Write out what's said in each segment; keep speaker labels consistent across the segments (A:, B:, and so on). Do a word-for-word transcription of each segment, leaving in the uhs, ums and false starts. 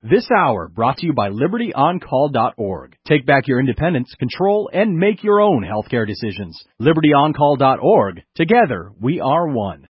A: This hour brought to you by Liberty On Call dot org. Take back your independence, control, and make your own healthcare decisions. Liberty On Call dot org. Together, we are one.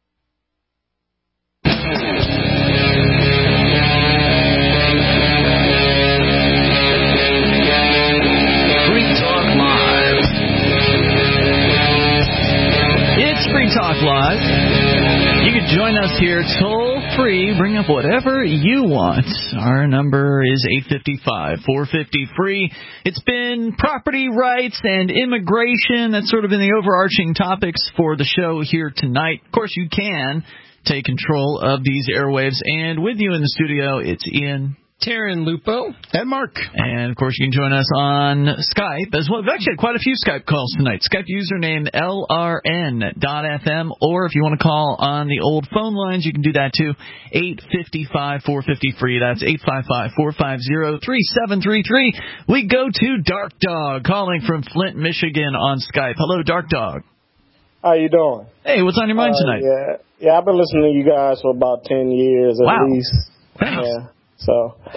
B: Free Talk Live. You can join us here toll free. Bring up whatever you want. Our number is eight five five, four five zero, free. It's been property rights and immigration. That's sort of been the overarching topics for the show here tonight. Of course, you can take control of these airwaves. And with you in the studio, it's Ian,
C: Taryn, Lupo,
B: and Mark. And, of course, you can join us on Skype as well. We've actually had quite a few Skype calls tonight. Skype username L R N dot F M, or if you want to call on the old phone lines, you can do that too. eight five five, four five zero, free. That's eight five five, four five zero, three seven three three. We go to Dark Dog, calling from Flint, Michigan on Skype. Hello, Dark Dog.
D: How you doing?
B: Hey, what's on your mind
D: uh,
B: tonight?
D: Yeah, yeah, I've been listening to you guys for about ten years at
B: wow.
D: least.
B: Wow.
D: Yeah. So,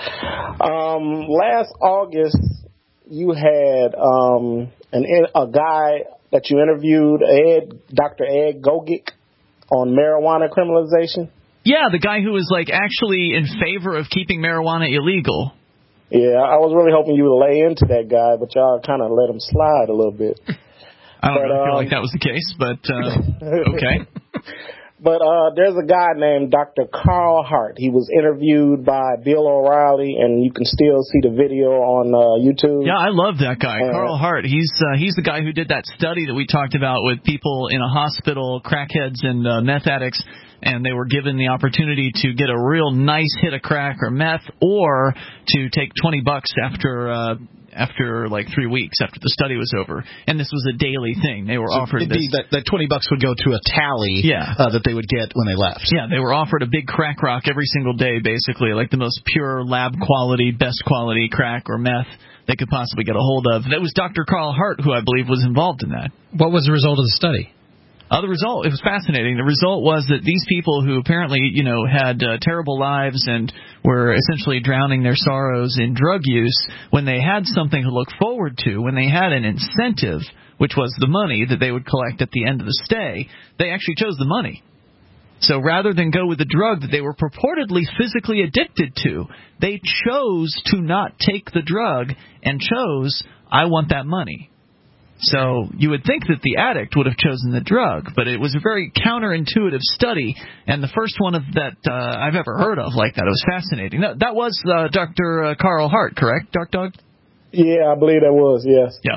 D: um, last August, you had um, an a guy that you interviewed, Ed, Doctor Ed Gogic, on marijuana criminalization.
B: Yeah, the guy who was like actually in favor of keeping marijuana illegal.
D: Yeah, I was really hoping you would lay into that guy, but y'all kind of let him slide a little bit.
B: I don't
D: but,
B: really feel
D: um,
B: like that was the case, but uh, okay.
D: But uh, there's a guy named Doctor Carl Hart. He was interviewed by Bill O'Reilly, and you can still see the video on uh, YouTube.
B: Yeah, I love that guy,
D: uh,
B: Carl Hart. He's uh, he's the guy who did that study that we talked about with people in a hospital, crackheads and uh, meth addicts, and they were given the opportunity to get a real nice hit of crack or meth, or to take twenty bucks after uh, after like three weeks after the study was over. And this was a daily thing. They were
E: so
B: offered
E: it'd
B: this.
E: Be that, that twenty bucks would go to a tally
B: yeah.
E: uh, that they would get when they left.
B: Yeah, they were offered a big crack rock every single day, basically, like the most pure lab quality, best quality crack or meth they could possibly get a hold of. That was Doctor Carl Hart, who I believe was involved in that.
C: What was the result of the study?
B: Uh, the result, it was fascinating. The result was that these people who apparently, you know, had uh, terrible lives and were essentially drowning their sorrows in drug use, when they had something to look forward to, when they had an incentive, which was the money that they would collect at the end of the stay, they actually chose the money. So rather than go with the drug that they were purportedly physically addicted to, they chose to not take the drug and chose, I want that money. So you would think that the addict would have chosen the drug, but it was a very counterintuitive study, and the first one of that uh, I've ever heard of like that. It was fascinating. That, that was uh, Doctor Carl Hart, correct, Dark Dog?
D: Yeah, I believe that was, yes.
B: Yeah.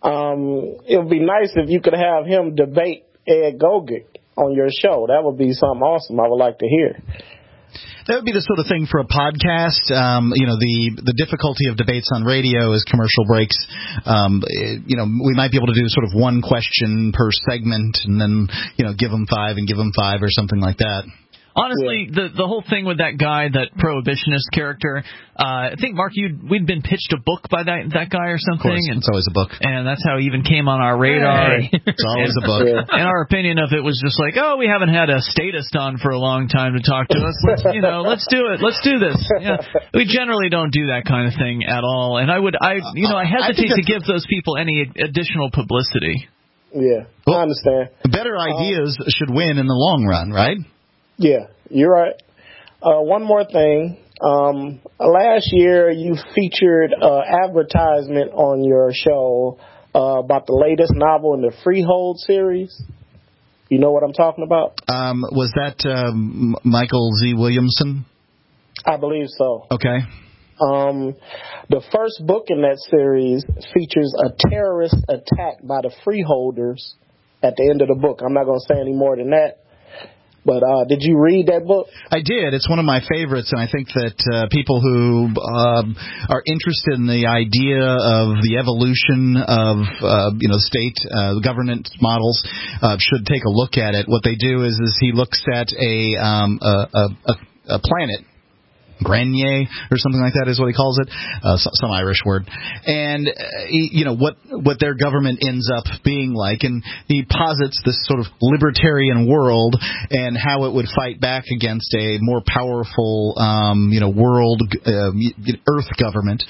D: Um, it would be nice if you could have him debate Ed Gogic on your show. That would be something awesome I would like to hear.
E: That would be the sort of thing for a podcast. Um, you know, the the difficulty of debates on radio is commercial breaks. Um, you know, we might be able to do sort of one question per segment and then, you know, give them five and give them five or something like that.
B: Honestly, yeah. the the whole thing with that guy, that prohibitionist character, uh, I think, Mark, you we'd been pitched a book by that that guy or something.
E: Of course,
B: and,
E: it's always a book.
B: And that's how he even came on our radar.
E: Hey. It's always a book.
B: Yeah. And our opinion of it was just like, oh, we haven't had a statist on for a long time to talk to us. Let's, you know, let's do it. Let's do this. Yeah. We generally don't do that kind of thing at all. And I would, I, you know, I hesitate I to give those people any additional publicity.
D: Yeah,
E: well,
D: I understand.
E: Better ideas um, should win in the long run, right?
D: Yeah, you're right. Uh, one more thing. Um, last year, you featured uh, advertisement on your show uh, about the latest novel in the Freehold series. You know what I'm talking about?
E: Um, was that um, Michael Z. Williamson?
D: I believe so.
E: Okay.
D: Um, the first book in that series features a terrorist attack by the freeholders at the end of the book. I'm not going to say any more than that. But uh, did you read that book?
E: I did. It's one of my favorites, and I think that uh, people who um, are interested in the idea of the evolution of uh, you know state uh, governance models uh, should take a look at it. What they do is, is he looks at a um, a, a, a planet Grenier or something like that is what he calls it, uh, some Irish word. And, uh, he, you know, what, what their government ends up being like. And he posits this sort of libertarian world and how it would fight back against a more powerful, um, you know, world, uh, Earth government.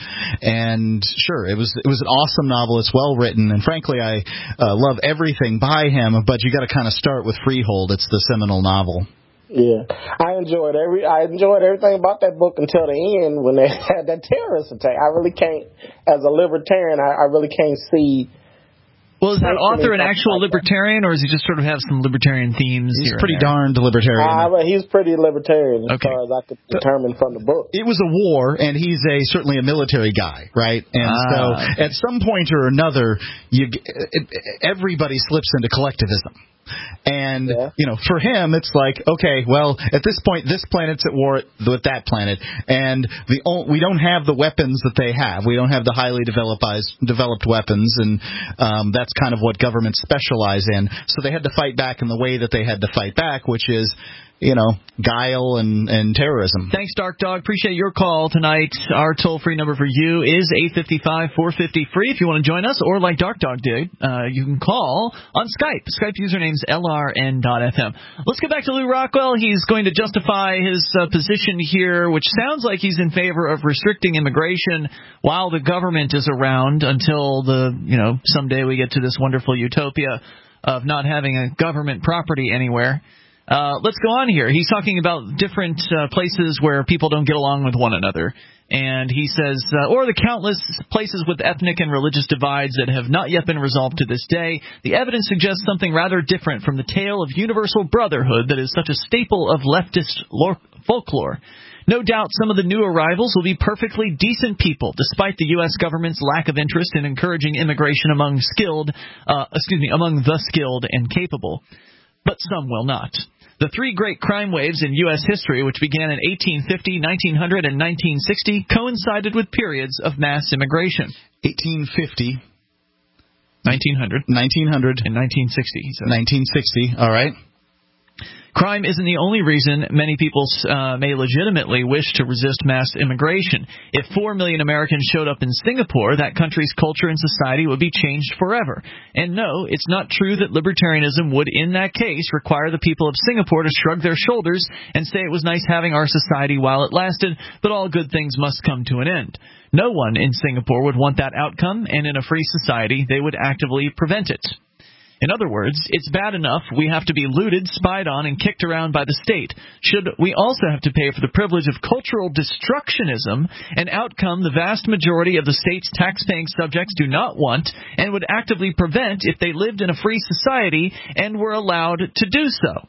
E: And sure, it was, it was an awesome novel. It's well written. And frankly, I uh, love everything by him, but you got to kind of start with Freehold. It's the seminal novel.
D: Yeah, I enjoyed every. I enjoyed everything about that book until the end when they had that terrorist attack. I really can't, as a libertarian, I, I really can't see.
B: Well, is that author an actual like libertarian, or does he just sort of have some libertarian themes?
E: He's
B: here
E: pretty
B: and there?
E: darned libertarian.
D: Uh, he's pretty libertarian as
B: okay.
D: far as I could determine from the book.
E: It was a war, and he's a certainly a military guy, right? And
B: ah.
E: so, at some point or another, you it, everybody slips into collectivism. And,
D: yeah.
E: you know, for him, it's like, okay, well, at this point, this planet's at war with that planet, and the we don't have the weapons that they have. We don't have the highly developed developed weapons, and um, that's kind of what governments specialize in. So they had to fight back in the way that they had to fight back, which is, you know, guile and, and terrorism.
B: Thanks, Dark Dog. Appreciate your call tonight. Our toll-free number for you is eight five five, four five zero, free if you want to join us, or like Dark Dog did, uh, you can call on Skype. Skype username's L R N dot F M. Let's get back to Lew Rockwell. He's going to justify his uh, position here, which sounds like he's in favor of restricting immigration while the government is around until the, you know, someday we get to this wonderful utopia of not having a government property anywhere. Uh, let's go on here. He's talking about different uh, places where people don't get along with one another. And he says, uh, or the countless places with ethnic and religious divides that have not yet been resolved to this day. The evidence suggests something rather different from the tale of universal brotherhood that is such a staple of leftist lore- folklore. No doubt some of the new arrivals will be perfectly decent people, despite the U S government's lack of interest in encouraging immigration among skilled, uh, excuse me, among the skilled and capable. But some will not. The three great crime waves in U S history, which began in eighteen fifty, nineteen hundred, and nineteen sixty, coincided with periods of mass immigration.
E: eighteen fifty,
B: nineteen hundred,
E: nineteen hundred,
B: and nineteen sixty. So.
E: nineteen sixty, all right.
B: Crime isn't the only reason many people uh, may legitimately wish to resist mass immigration. If four million Americans showed up in Singapore, that country's culture and society would be changed forever. And no, it's not true that libertarianism would, in that case, require the people of Singapore to shrug their shoulders and say it was nice having our society while it lasted, but all good things must come to an end. No one in Singapore would want that outcome, and in a free society, they would actively prevent it. In other words, it's bad enough we have to be looted, spied on, and kicked around by the state. Should we also have to pay for the privilege of cultural destructionism, an outcome the vast majority of the state's tax-paying subjects do not want and would actively prevent if they lived in a free society and were allowed to do so?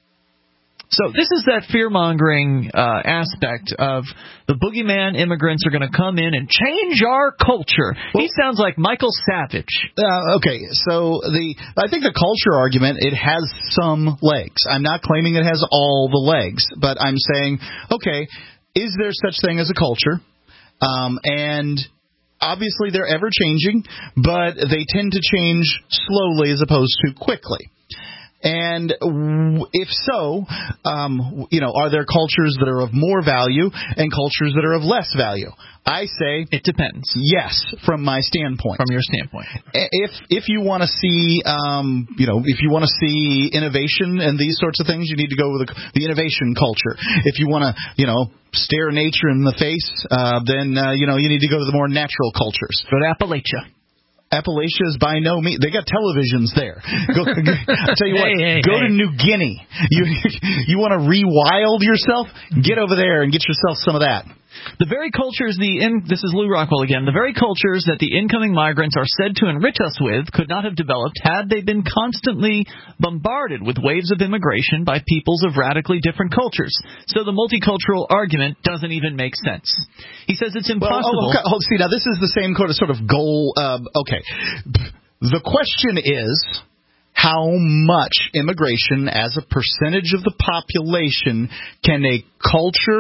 B: So this is that fear-mongering uh, aspect of the boogeyman immigrants are going to come in and change our culture. Well, he sounds like Michael Savage.
E: Uh, okay, so the I think the culture argument, it has some legs. I'm not claiming it has all the legs, but I'm saying, okay, is there such thing as a culture? Um, and obviously they're ever-changing, but they tend to change slowly as opposed to quickly. And if so, um, you know, are there cultures that are of more value and cultures that are of less value? I say
B: it depends.
E: Yes, from my standpoint.
B: From your standpoint.
E: If if you want to see, um, you know, if you want to see innovation and these sorts of things, you need to go with the, the innovation culture. If you want to, you know, stare nature in the face, uh, then uh, you know you need to go to the more natural cultures.
B: Go to Appalachia.
E: Appalachia is by no means. They got televisions there. Go, go, I'll tell you what.
B: Hey, hey,
E: go
B: hey.
E: to New Guinea. You you want to rewild yourself? Get over there and get yourself some of that.
B: The very cultures the in, this is Lew Rockwell again. The very cultures that the incoming migrants are said to enrich us with could not have developed had they been constantly bombarded with waves of immigration by peoples of radically different cultures. So the multicultural argument doesn't even make sense. He says it's impossible.
E: Well, oh, okay. oh, see, now this is the same sort of goal. Uh, okay, the question is, how much immigration as a percentage of the population can a culture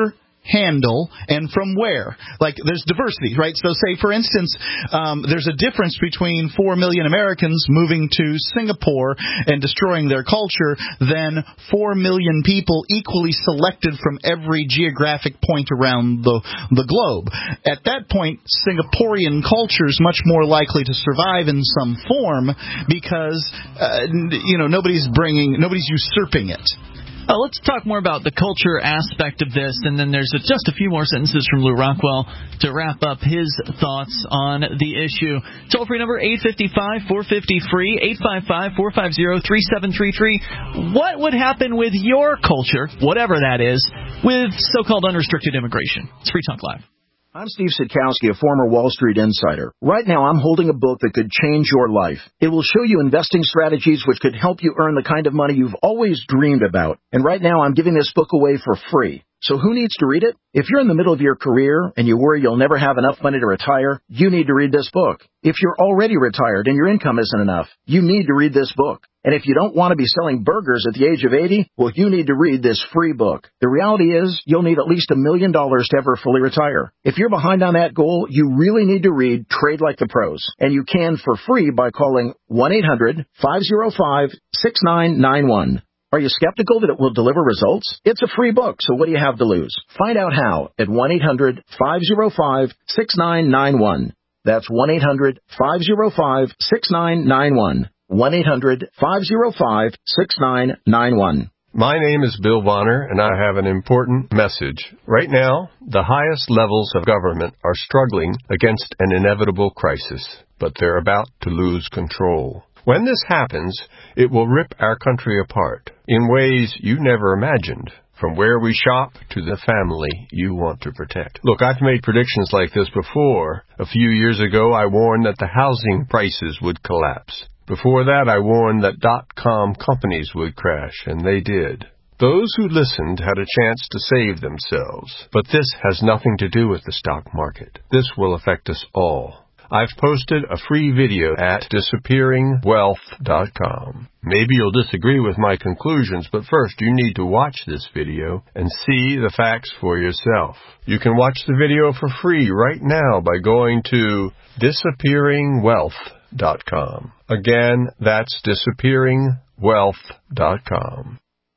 E: handle and from where. Like, there's diversity, right? So say, for instance, um, there's a difference between four million Americans moving to Singapore and destroying their culture than four million people equally selected from every geographic point around the, the globe. At that point, Singaporean culture is much more likely to survive in some form because, uh, you know, nobody's bringing, nobody's usurping it.
B: Uh, let's talk more about the culture aspect of this, and then there's a, just a few more sentences from Lou Rockwell to wrap up his thoughts on the issue. Toll-free number eight five five, four five zero, free, eight five five, four five zero, three seven three three. What would happen with your culture, whatever that is, with so-called unrestricted immigration? It's Free Talk Live.
F: I'm Steve Sitkowski, a former Wall Street insider. Right now, I'm holding a book that could change your life. It will show you investing strategies which could help you earn the kind of money you've always dreamed about. And right now, I'm giving this book away for free. So who needs to read it? If you're in the middle of your career and you worry you'll never have enough money to retire, you need to read this book. If you're already retired and your income isn't enough, you need to read this book. And if you don't want to be selling burgers at the age of eighty, well, you need to read this free book. The reality is you'll need at least a million dollars to ever fully retire. If you're behind on that goal, you really need to read Trade Like the Pros. And you can for free by calling one eight hundred, five oh five, six nine nine one. Are you skeptical that it will deliver results? It's a free book, so what do you have to lose? Find out how at one eight hundred, five oh five, six nine nine one. That's one eight hundred, five oh five, six nine nine one. one eight hundred, five oh five, six nine nine one.
G: My name is Bill Bonner, and I have an important message. Right now, the highest levels of government are struggling against an inevitable crisis, but they're about to lose control. When this happens, it will rip our country apart in ways you never imagined, from where we shop to the family you want to protect. Look, I've made predictions like this before. A few years ago, I warned that the housing prices would collapse. Before that, I warned that dot-com companies would crash, and they did. Those who listened had a chance to save themselves. But this has nothing to do with the stock market. This will affect us all. I've posted a free video at disappearing wealth dot com. Maybe you'll disagree with my conclusions, but first you need to watch this video and see the facts for yourself. You can watch the video for free right now by going to disappearing wealth dot com. Again, that's disappearing wealth dot com.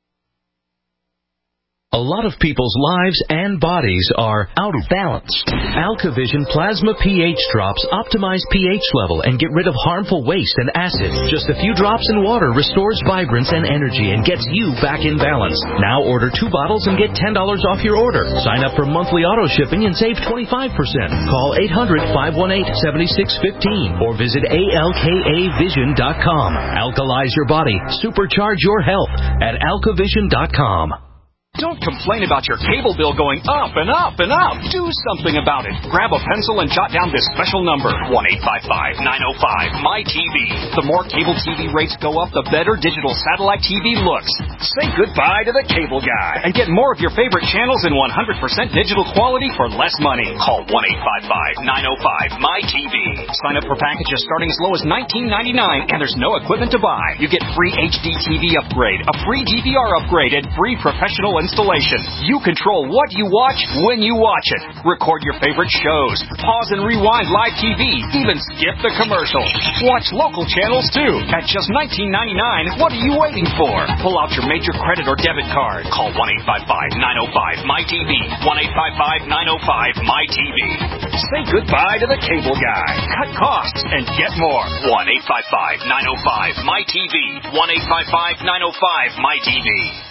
H: A lot of people's lives and bodies are out of balance. AlkaVision Plasma pH drops optimize pH level and get rid of harmful waste and acid. Just a few drops in water restores vibrance and energy and gets you back in balance. Now order two bottles and get ten dollars off your order. Sign up for monthly auto shipping and save twenty-five percent. Call eight hundred, five one eight, seven six one five or visit A L K A vision dot com. Alkalize your body. Supercharge your health at alka vision dot com.
I: Don't complain about your cable bill going up and up and up. Do something about it. Grab a pencil and jot down this special number, one eight five five, nine oh five, M Y T V. The more cable T V rates go up, the better digital satellite T V looks. Say goodbye to the cable guy and get more of your favorite channels in one hundred percent digital quality for less money. Call one eight five five, nine oh five, M Y T V. Sign up for packages starting as low as nineteen ninety-nine, and there's no equipment to buy. You get free H D T V upgrade, a free D V R upgrade, and free professional installation. You control what you watch when you watch it. Record your favorite shows. Pause and rewind live T V. Even skip the commercials. Watch local channels too. At just nineteen ninety-nine, what are you waiting for? Pull out your major credit or debit card. Call one eight five five, nine oh five, M Y T V. one eight five five, nine oh five, M Y T V. Say goodbye to the cable guy. Cut costs and get more. one eight five five, nine oh five, M Y T V. one eight five five, nine oh five, M Y T V.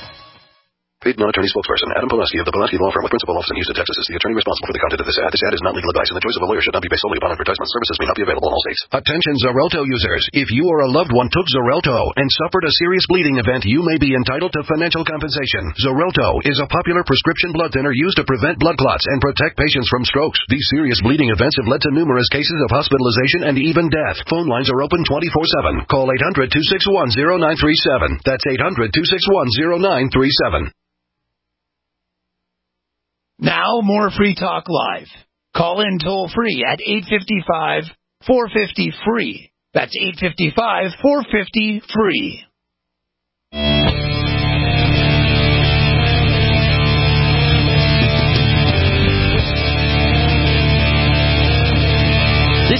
J: Paid non-attorney spokesperson Adam Pulaski of the Pulaski Law Firm with principal office in Houston, Texas is the attorney responsible for the content of this ad. This ad is not legal advice, and the choice of a lawyer should not be based solely upon advertisement. Services may not be available in all states.
K: Attention Xarelto users. If you or a loved one took Xarelto and suffered a serious bleeding event, you may be entitled to financial compensation. Xarelto is a popular prescription blood thinner used to prevent blood clots and protect patients from strokes. These serious bleeding events have led to numerous cases of hospitalization and even death. Phone lines are open twenty-four seven. Call eight hundred, two six one, zero nine three seven. That's eight hundred, two six one, zero nine three seven.
L: Now, more Free Talk Live. Call in toll-free at eight five five, four five zero, free. That's eight five five, four five zero, free.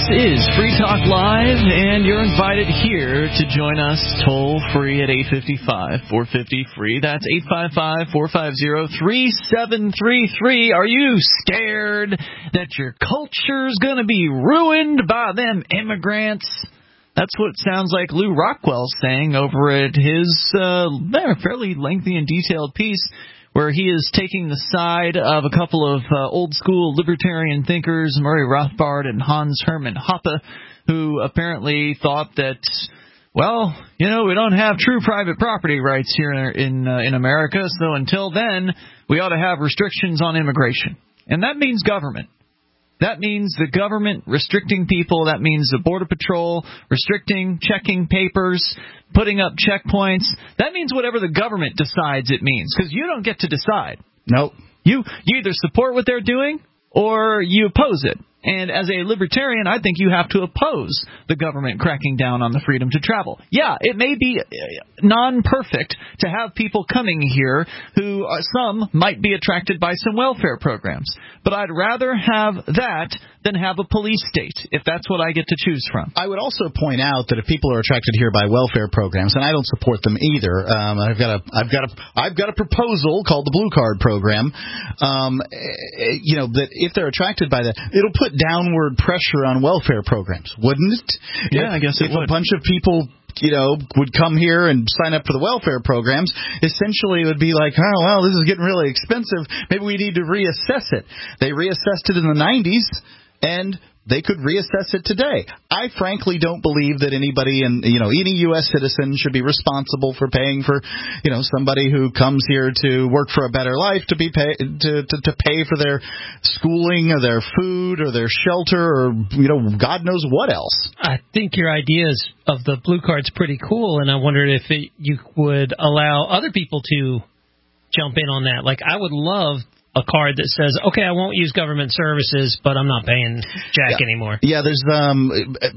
B: is Free Talk Live, and you're invited here to join us toll-free at eight five five, four five zero, free. That's eight five five, four five zero, three seven three three. Are you scared that your culture's going to be ruined by them immigrants? That's what it sounds like Lou Rockwell's saying over at his uh, fairly lengthy and detailed piece, where he is taking the side of a couple of uh, old-school libertarian thinkers, Murray Rothbard and Hans Hermann Hoppe, who apparently thought that, well, you know, we don't have true private property rights here in uh, in America, so until then, we ought to have restrictions on immigration. And that means government. That means the government restricting people. That means the Border Patrol restricting, checking papers, putting up checkpoints. That means whatever the government decides it means, because you don't get to decide.
E: Nope.
B: You, you either support what they're doing or you oppose it. And as a libertarian, I think you have to oppose the government cracking down on the freedom to travel. Yeah, it may be non-perfect to have people coming here who uh, some might be attracted by some welfare programs. But I'd rather have that than have a police state, if that's what I get to choose from.
E: I would also point out that if people are attracted here by welfare programs, and I don't support them either, um, I've got a, I've got a, I've got a proposal called the Blue Card program. Um, you know, that if they're attracted by that, it'll put downward pressure on welfare programs, wouldn't it?
B: Yeah,
E: if,
B: I guess it
E: if
B: would.
E: a bunch of people, you know, would come here and sign up for the welfare programs, essentially it would be like, oh, well, this is getting really expensive. Maybe we need to reassess it. They reassessed it in the nineties, and they could reassess it today. I frankly don't believe that anybody in, you know, any U S citizen should be responsible for paying for, you know, somebody who comes here to work for a better life to be pay, to, to to pay for their schooling or their food or their shelter or, you know, God knows what else.
C: I think your ideas of the Blue Card's pretty cool, and I wondered if it, you would allow other people to jump in on that. Like, I would love a card that says, okay, I won't use government services, but I'm not paying jack
E: yeah.
C: anymore.
E: Yeah, there's um,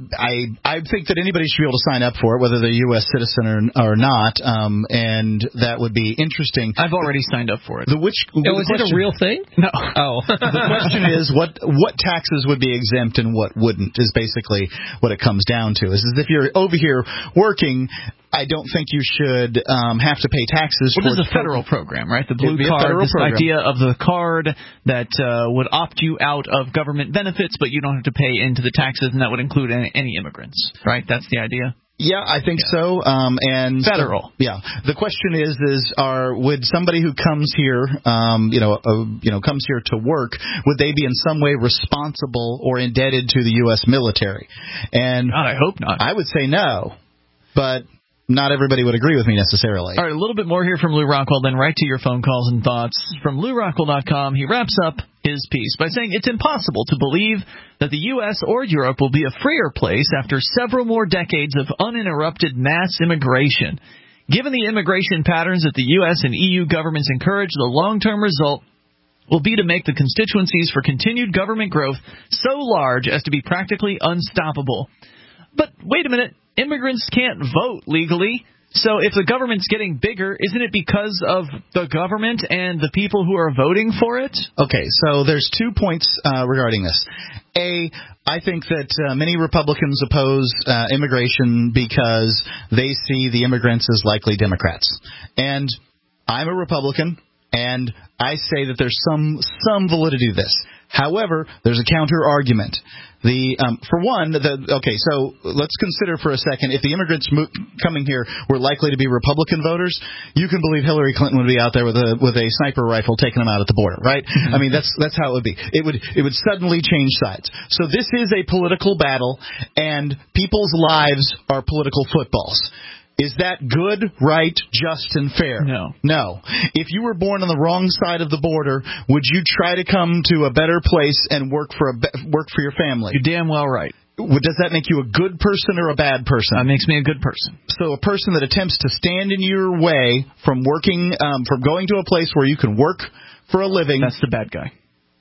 E: I I think that anybody should be able to sign up for it, whether they're a U S citizen or, or not, um, and that would be interesting.
B: I've already signed up for it.
E: The which
C: oh,
E: the
C: is it a real thing?
B: No.
C: Oh.
E: The question is what what taxes would be exempt and what wouldn't is basically what it comes down to. Is, is if you're over here working, I don't think you should um, have to pay taxes.
B: Well, this is a federal program, right? The Blue Card, this
E: program.
B: idea of the card that uh, would opt you out of government benefits, but you don't have to pay into the taxes, and that would include any, any immigrants, right? That's the idea.
E: Yeah, I think
B: yeah.
E: so. Um, and
B: federal.
E: So, yeah. The question is, is are would somebody who comes here, um, you know, uh, you know, comes here to work, would they be in some way responsible or indebted to the U S military? And
B: God, I hope not.
E: I would say no, but not everybody would agree with me necessarily.
B: All right, a little bit more here from Lou Rockwell, then right to your phone calls and thoughts. From Lou Rockwell dot com, he wraps up his piece by saying it's impossible to believe that the U S or Europe will be a freer place after several more decades of uninterrupted mass immigration. Given the immigration patterns that the U S and E U governments encourage, the long-term result will be to make the constituencies for continued government growth so large as to be practically unstoppable. But wait a minute. Immigrants can't vote legally, so if the government's getting bigger, isn't it because of the government and the people who are voting for it?
E: Okay, so there's two points uh, regarding this. A, I think that uh, many Republicans oppose uh, immigration because they see the immigrants as likely Democrats. And I'm a Republican, and I say that there's some some validity to this. However, there's a counter argument. The um, for one, the okay, so let's consider for a second if the immigrants mo- coming here were likely to be Republican voters, you can believe Hillary Clinton would be out there with a with a sniper rifle taking them out at the border, right? I mean, that's that's how it would be. It would it would suddenly change sides. So this is a political battle, and people's lives are political footballs. Is that good, right, just, and fair?
B: No.
E: No. If you were born on the wrong side of the border, would you try to come to a better place and work for a be- work for your family?
B: You're damn well right.
E: Does that make you a good person or a bad person?
B: That makes me a good person.
E: So a person that attempts to stand in your way from working, um, from going to a place where you can work for a living.
B: That's the bad guy.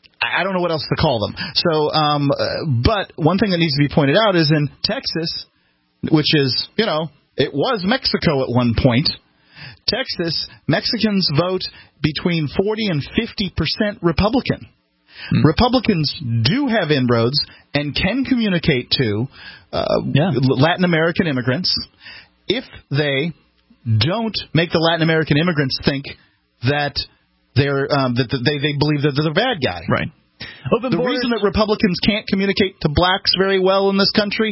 E: I don't know what else to call them. So, um, uh, but one thing that needs to be pointed out is in Texas, which is, you know, it was Mexico at one point. Texas, Mexicans vote between forty and fifty percent Republican. Mm. Republicans do have inroads and can communicate to uh, yeah. Latin American immigrants if they don't make the Latin American immigrants think that they're um, that they they believe that they're the bad guy.
B: Right. Open
E: the
B: borders.
E: reason that Republicans can't communicate to blacks very well in this country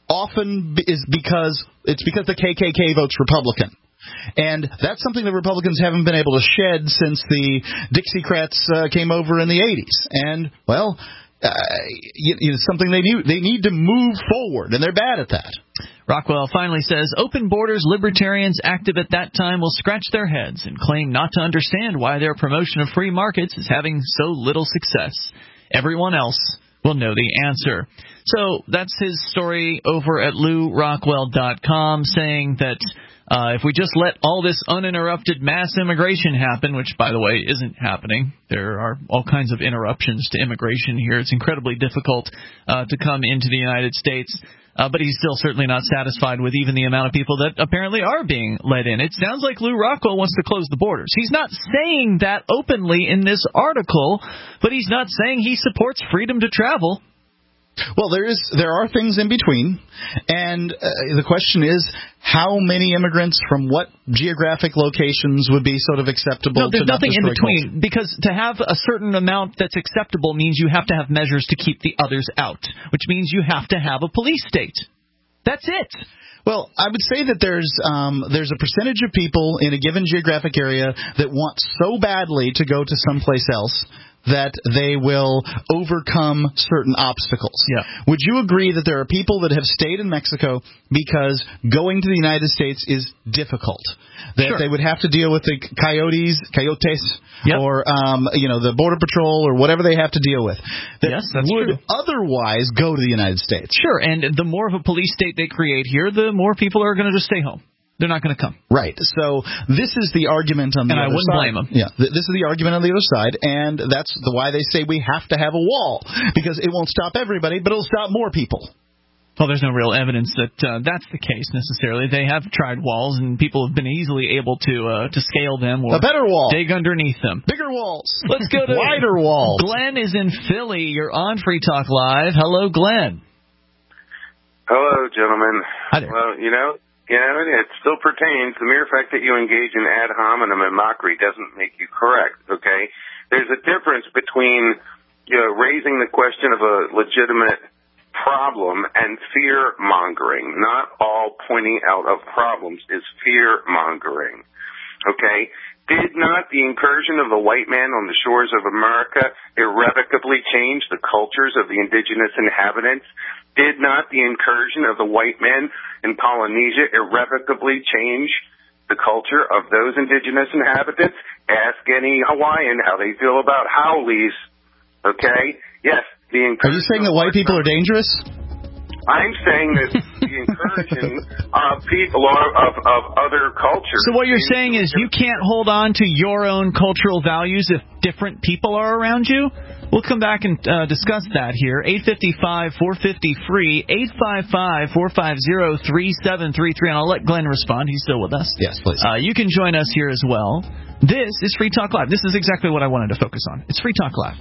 E: often is because it's because the K K K votes Republican. And that's something that Republicans haven't been able to shed since the Dixiecrats uh, came over in the eighties. And, well, uh, it's something they need, they need to move forward, and they're bad at that.
B: Rockwell finally says, open borders libertarians active at that time will scratch their heads and claim not to understand why their promotion of free markets is having so little success. Everyone else will know the answer. So that's his story over at Lew Rockwell dot com, saying that uh, if we just let all this uninterrupted mass immigration happen, which, by the way, isn't happening, there are all kinds of interruptions to immigration here. It's incredibly difficult uh, to come into the United States. Uh, but he's still certainly not satisfied with even the amount of people that apparently are being let in. It sounds like Lew Rockwell wants to close the borders. He's not saying that openly in this article, but he's not saying he supports freedom to travel.
E: Well, there is there are things in between, and uh, the question is how many immigrants from what geographic locations would be sort of acceptable.
B: No, there's
E: to
B: nothing in between,
E: culture.
B: Because to have a certain amount that's acceptable means you have to have measures to keep the others out, which means you have to have a police state. That's it.
E: Well, I would say that there's um, there's a percentage of people in a given geographic area that want so badly to go to someplace else that they will overcome certain obstacles.
B: Yeah.
E: Would you agree that there are people that have stayed in Mexico because going to the United States is difficult? That
B: sure.
E: they would have to deal with the coyotes, coyotes,
B: yep.
E: or um, you know the Border Patrol or whatever they have to deal with. That
B: yes, that's
E: would
B: true.
E: otherwise go to the United States.
B: Sure, and the more of a police state they create here, the more people are going to just stay home. They're not going to come.
E: Right. So this is the argument on the
B: and
E: other
B: I wouldn't
E: side.
B: blame them.
E: Yeah. Th- this is the argument on the other side, and that's the why they say we have to have a wall, because it won't stop everybody, but it'll stop more people.
B: Well, there's no real evidence that uh, that's the case necessarily. They have tried walls, and people have been easily able to uh, to scale them or
E: a better wall,
B: dig underneath them.
E: Bigger walls.
B: Let's go to
E: wider walls.
B: Glenn is in Philly. You're on Free Talk Live. Hello, Glenn.
M: Hello, gentlemen.
B: Hi there.
M: Well, you know. You know, it still pertains. The mere fact that you engage in ad hominem and mockery doesn't make you correct, okay? There's a difference between, you know, raising the question of a legitimate problem and fear-mongering. Not all pointing out of problems is fear-mongering, okay? Did not the incursion of the white man on the shores of America irrevocably change the cultures of the indigenous inhabitants? Did not the incursion of the white men in Polynesia irrevocably change the culture of those indigenous inhabitants? Ask any Hawaiian how they feel about haoles, okay? Yes, the incursion...
E: Are you saying that white people are dangerous?
M: I'm saying that the incursion of people are of, of other cultures...
B: So what you're saying is you can't hold on to your own cultural values if different people are around you? We'll come back and uh, discuss that here. eight five five, four five zero, free, eight five five, four five zero, three seven three three, and I'll let Glenn respond. He's still with us.
E: Yes, please.
B: Uh, you can join us here as well. This is Free Talk Live. This is exactly what I wanted to focus on. It's Free Talk Live.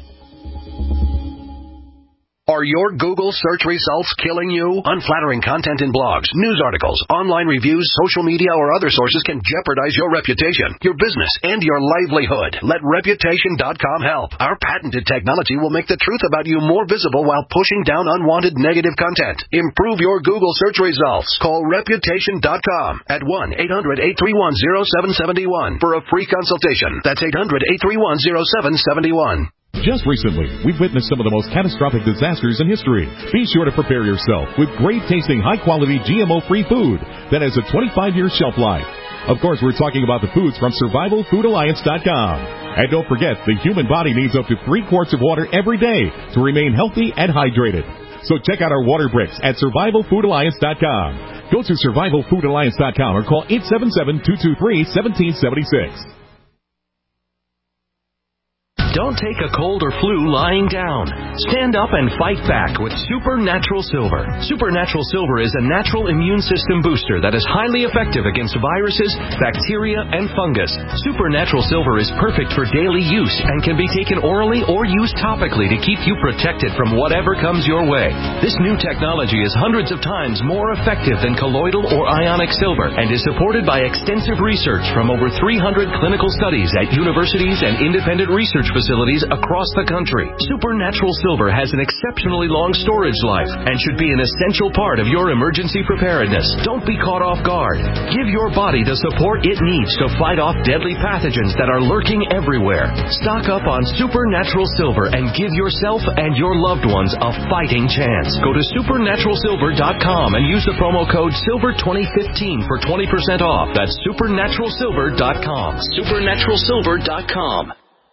K: Are your Google search results killing you? Unflattering content in blogs, news articles, online reviews, social media, or other sources can jeopardize your reputation, your business, and your livelihood. Let Reputation dot com help. Our patented technology will make the truth about you more visible while pushing down unwanted negative content. Improve your Google search results. Call Reputation dot com at one eight hundred, eight three one, zero seven seven one for a free consultation. That's eight hundred, eight three one, zero seven seven one.
N: Just recently, we've witnessed some of the most catastrophic disasters in history. Be sure to prepare yourself with great-tasting, high-quality, G M O-free food that has a twenty-five year shelf life. Of course, we're talking about the foods from Survival Food Alliance dot com. And don't forget, the human body needs up to three quarts of water every day to remain healthy and hydrated. So check out our water bricks at Survival Food Alliance dot com. Go to Survival Food Alliance dot com or call eight seven seven, two two three, one seven seven six.
H: Don't take a cold or flu lying down. Stand up and fight back with Supernatural Silver. Supernatural Silver is a natural immune system booster that is highly effective against viruses, bacteria, and fungus. Supernatural Silver is perfect for daily use and can be taken orally or used topically to keep you protected from whatever comes your way. This new technology is hundreds of times more effective than colloidal or ionic silver and is supported by extensive research from over three hundred clinical studies at universities and independent research facilities across the country. Supernatural Silver has an exceptionally long storage life and should be an essential part of your emergency preparedness. Don't be caught off guard. Give your body the support it needs to fight off deadly pathogens that are lurking everywhere. Stock up on Supernatural Silver and give yourself and your loved ones a fighting chance. Go to supernatural silver dot com and use the promo code silver twenty fifteen for twenty percent off. That's supernatural silver dot com. supernatural silver dot com.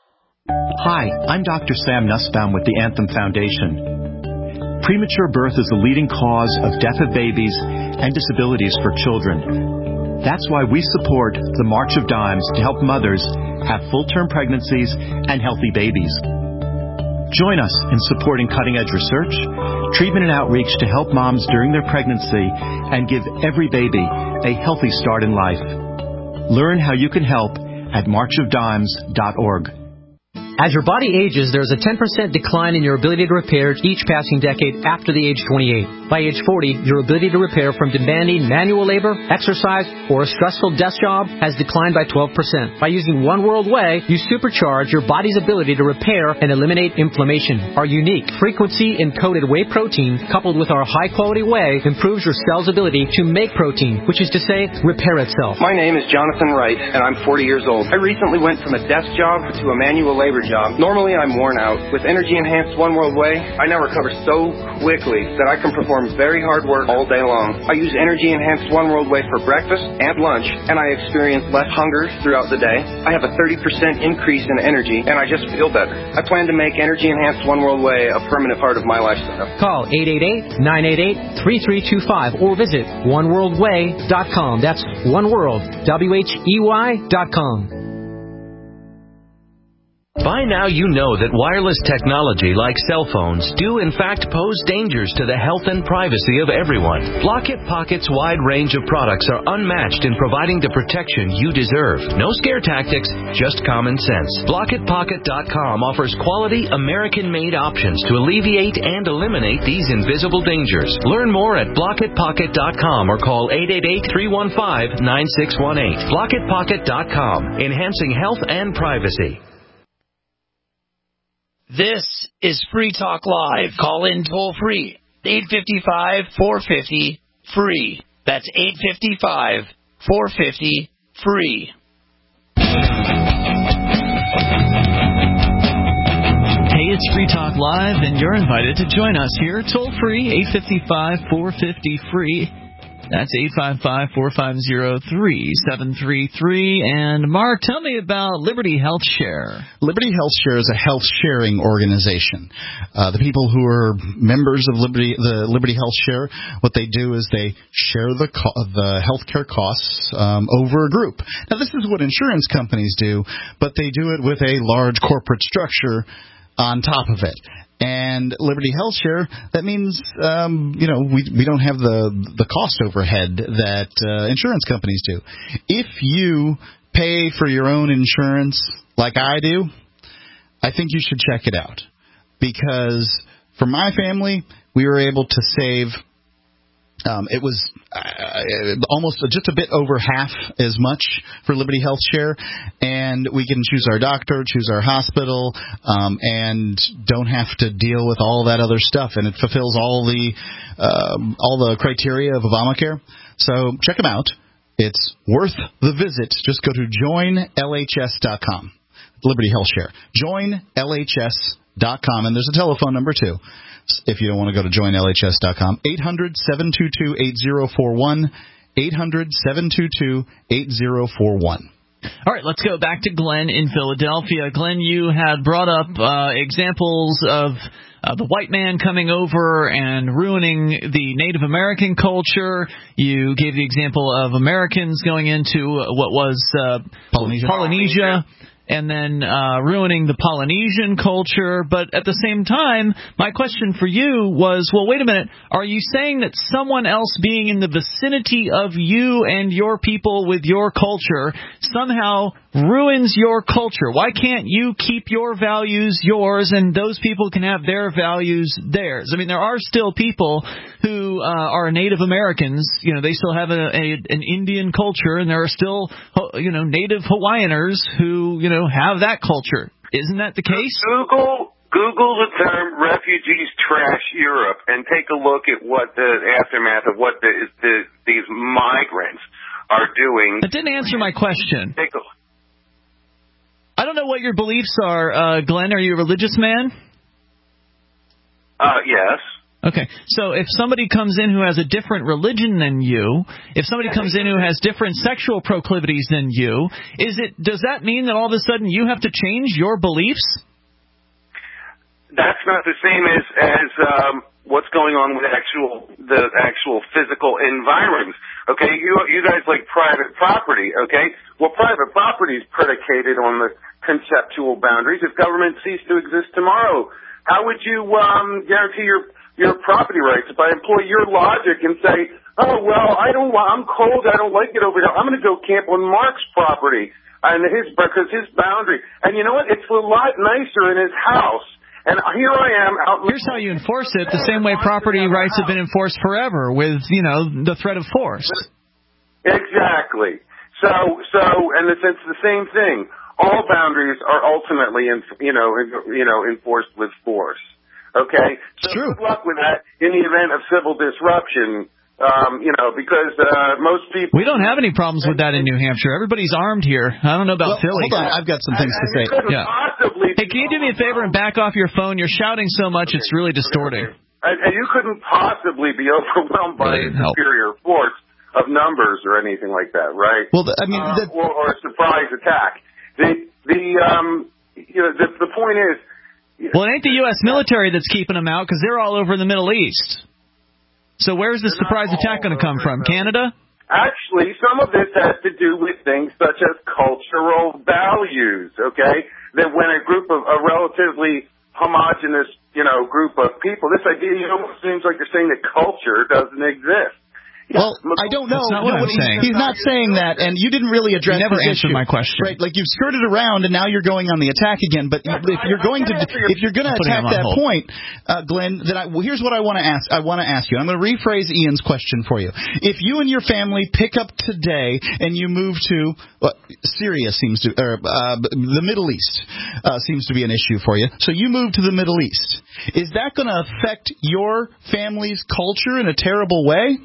O: Hi, I'm Doctor Sam Nussbaum with the Anthem Foundation. Premature birth is the leading cause of death of babies and disabilities for children. That's why we support the March of Dimes to help mothers have full-term pregnancies and healthy babies. Join us in supporting cutting-edge research, treatment and outreach to help moms during their pregnancy and give every baby a healthy start in life. Learn how you can help at march of dimes dot org.
P: As your body ages, there's a ten percent decline in your ability to repair each passing decade after the age twenty-eight. By age forty, your ability to repair from demanding manual labor, exercise, or a stressful desk job has declined by twelve percent. By using One World Whey, you supercharge your body's ability to repair and eliminate inflammation. Our unique frequency-encoded whey protein, coupled with our high-quality whey, improves your cell's ability to make protein, which is to say, repair itself.
Q: My name is Jonathan Wright, and I'm forty years old. I recently went from a desk job to a manual labor job. Normally, I'm worn out. With Energy Enhanced One World Whey, I now recover so quickly that I can perform very hard work all day long. I use Energy Enhanced One World Whey for breakfast and lunch, and I experience less hunger throughout the day. I have a thirty percent increase in energy, and I just feel better. I plan to make Energy Enhanced One World Whey a permanent part of my lifestyle.
P: Call eight eight eight, nine eight eight, three three two five or visit one world whey dot com. That's One World, W H E Y dot com.
H: By now you know that wireless technology like cell phones do in fact pose dangers to the health and privacy of everyone. Blockit Pocket's wide range of products are unmatched in providing the protection you deserve. No scare tactics, just common sense. Blockit Pocket dot com offers quality American-made options to alleviate and eliminate these invisible dangers. Learn more at Blockit Pocket dot com or call eight eight eight, three one five, nine six one eight. Blockit Pocket dot com, enhancing health and privacy.
L: This is Free Talk Live. Call in toll free. eight five five, four five zero, free. That's eight five five, four five zero, free.
B: Hey, it's Free Talk Live, and you're invited to join us here toll free, eight five five, four five zero, free. That's eight five five, four five zero, three seven three three. And, Mark, tell me about Liberty Health Share.
E: Liberty Health Share is a health-sharing organization. Uh, the people who are members of Liberty, the Liberty Health Share, what they do is they share the co- the healthcare costs um, over a group. Now, this is what insurance companies do, but they do it with a large corporate structure on top of it. And Liberty Health Share, that means, um, you know, we we don't have the the cost overhead that uh, insurance companies do. If you pay for your own insurance like I do, I think you should check it out. Because for my family, we were able to save, um, it was uh, almost just a bit over half as much for Liberty Health Share, and we can choose our doctor, choose our hospital, um, and don't have to deal with all that other stuff, and it fulfills all the um, all the criteria of Obamacare. So check them out. It's worth the visit. Just go to join L H S dot com. Liberty Health Share. join L H S dot com, and there's a telephone number too. If you don't want to go to join L H S dot com, eight hundred, seven two two, eight zero four one, eight hundred, seven two two, eight zero four one.
B: All right, let's go back to Glenn in Philadelphia. Glenn, you had brought up uh, examples of uh, the white man coming over and ruining the Native American culture. You gave the example of Americans going into what was uh, Polynesia. Polynesia. and then uh, ruining the Polynesian culture. But at the same time, my question for you was, well, wait a minute. Are you saying that someone else being in the vicinity of you and your people with your culture somehow ruins your culture? Why can't you keep your values yours and those people can have their values theirs? I mean, there are still people who uh, are Native Americans. You know, they still have a, a an Indian culture, and there are still, you know, Native Hawaiianers who, you know, have that culture. Isn't that the case?
M: Google Google the term refugees trash Europe and take a look at what the aftermath of what the, the these migrants are doing.
B: That didn't answer my question.
M: Take a,
B: I don't know what your beliefs are, uh, Glenn. Are you a religious man?
M: Uh, yes.
B: Okay, so if somebody comes in who has a different religion than you, if somebody comes in who has different sexual proclivities than you, is it does that mean that all of a sudden you have to change your beliefs?
M: That's not the same as as um, what's going on with actual the actual physical environments. Okay, you you guys like private property. Okay, well, private property is predicated on the conceptual boundaries. If government ceased to exist tomorrow, how would you um, guarantee your your property rights? If I employ your logic and say, oh well, I don't, I'm cold, I don't like it over here. I'm going to go camp on Mark's property and his because his boundary. And you know what? It's a lot nicer in his house. And here I am out.
B: Here's how you enforce it: the same way property rights have been enforced forever, with you know the threat of force.
M: Exactly. So so and it's, it's the same thing. All boundaries are ultimately, in, you know, in, you know, enforced with force. Okay. So
E: True.
M: Good luck with that in the event of civil disruption. Um, you know, because uh, most people...
B: We don't have any problems with that in New Hampshire. Everybody's armed here. I don't know about
E: well,
B: Philly.
E: Hold on, I've got some things to say.
B: Yeah. Hey, can you do me a favor and back off your phone? You're shouting so much, okay. It's really distorting.
M: Okay. And, and you couldn't possibly be overwhelmed by a superior force of numbers or anything like that, right?
E: Well, I mean...
M: Uh,
E: the...
M: or, or a surprise attack. The, the, um, you know, the, the point is...
B: Well, it ain't the U S military that's keeping them out, because they're all over in the Middle East. So where's the surprise attack going to come from? Canada?
M: Actually, some of this has to do with things such as cultural values, okay? That when a group of, a relatively homogenous, you know, group of people, this idea, you know, seems like you're saying that culture doesn't exist.
E: Well, I don't know.
B: That's not what
E: no,
B: I'm
E: he's,
B: saying.
E: he's not saying that, and you didn't really address
B: you never
E: this
B: answered
E: issue.
B: my question.
E: Right, like you've skirted around, and now you're going on the attack again. But if you're going to, if you're going to attack that hold. point, uh, Glenn, then I, well, here's what I want to ask. I want to ask you. I'm going to rephrase Ian's question for you. If you and your family pick up today and you move to well, Syria, seems to, or uh, the Middle East uh, seems to be an issue for you. So you move to the Middle East. Is that going to affect your family's culture in a terrible way?